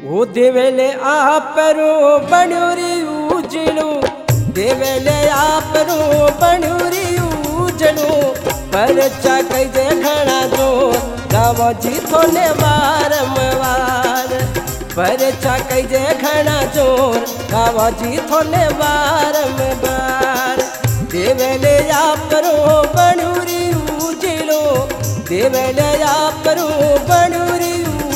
ओ देवेले आपरो बणुरी उजळू देवेले आपरो बणुरी उजळू परचा कैजे घणा जो गावाजी थोने वारंवार परचा कैजे घणा जोर गावाजी थोने वारंवार देवेले आपरो बणुरी उजळू देवेले आपरो बणुरी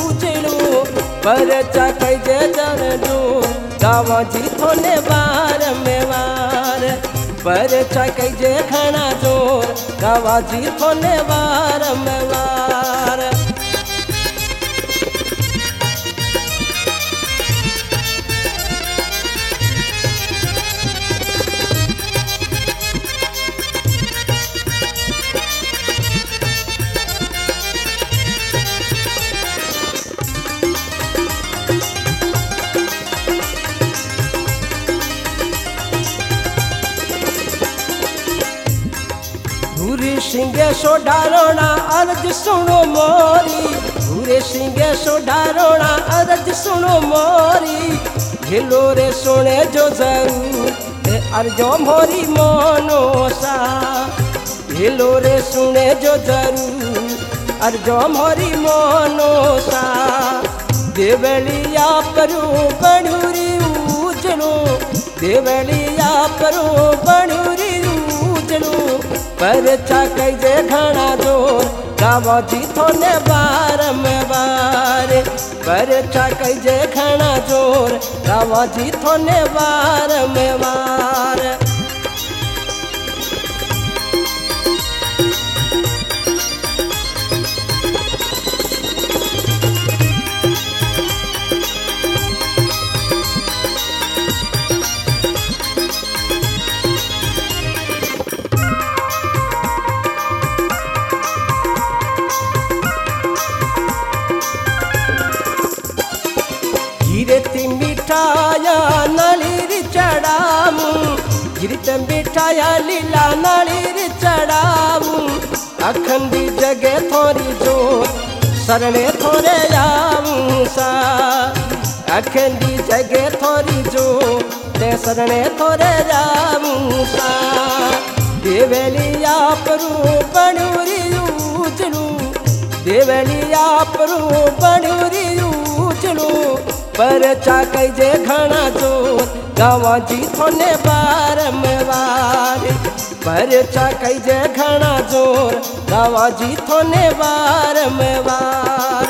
परचा कैजे जणू गावाजी थोने वारंवार परचा कैजे घणा जोर गावाजी थोने वारंवार सिंगे सोडारोना अर्ज सुनो मोरी भूरे सिंगे सोडारोना अर्ज सुनो मोरी हिलो रे सुने जो जरूर अर्जो मोरी मोनोसा हिलो रे सुने जो जरूर अर्जो मोरी मोनोसा देवलिया परू बणुरी उजळू देवलिया परू बणुरी उजळू परचा कैजे घणा जोर गावाजी थोने वारंवार परचा कैजे घणा जोर गावाजी थोने वारंवार गिरती मिठाया नळीर चढावू गिरत मिठाया लीला नळीर चढावू अखंडी जगे थोरी जोर सरणे थोरे आऊ सा अखंडी जगे थोरी जोर ते सरणे थोरे आऊ सा देवलिया परू बणुरी उजळू देवलिया परू बणुरी उजळू परचा कैजे घणा जोर गावाजी थोने वारंवार परचा कैजे घणा जोर गावाजी थोने वारंवार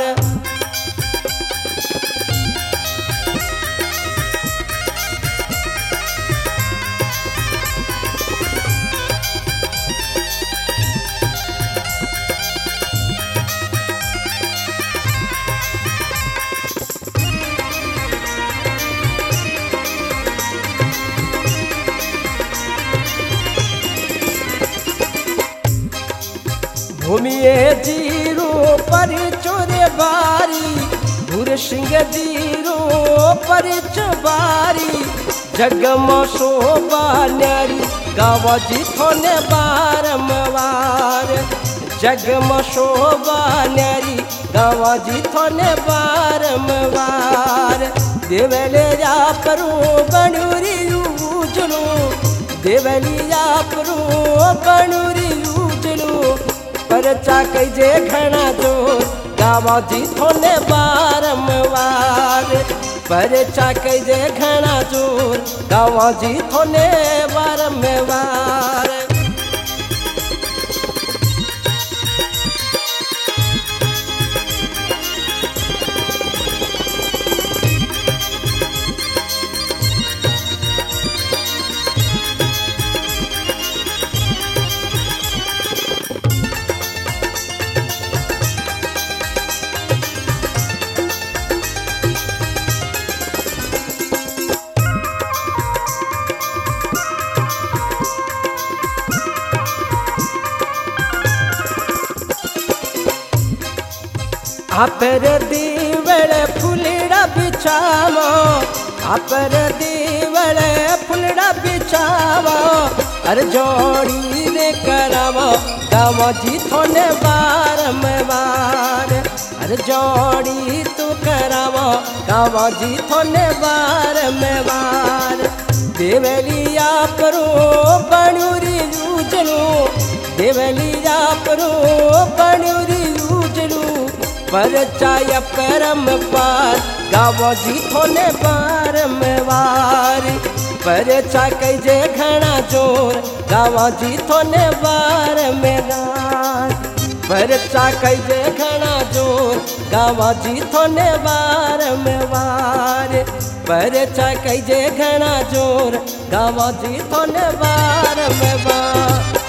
भूमिये जीरो पर चोरे बारी भूर सिंह जीरो पर चबारी जगमा शोभा न्यारी गावाजी थोने वारंवार जगमा शोभा न्यारी गावाजी थोने वारंवार देवलिया परू बणुरी उजळू देवलिया परू बणुरी उजळू परचा कैजे घणा जोर गावाजी थोने वारंवार परचा कैजे घणा जोर गावाजी थोने वारंवार आपर दीवळे फुलड़ा बिछावो आपर दीवळे फुलड़ा बिछावो अरे जोड़ी रे करावो गावाजी थोने वारंवार अरे जोड़ी तू करावो गावा जी थोने बार में बार देवलिया परो बनूरी यूजलू देवलिया परो बनूरी यूजलू पर चाय परम पार गावो जी थोने बार में बार पर चा कजे घना जोर गावा जी थोने बार में गार पर चा कजे घना जोर गावा जी थोने बार में बार पर चा कजे घना जोर गावा जी थोने बार में बार।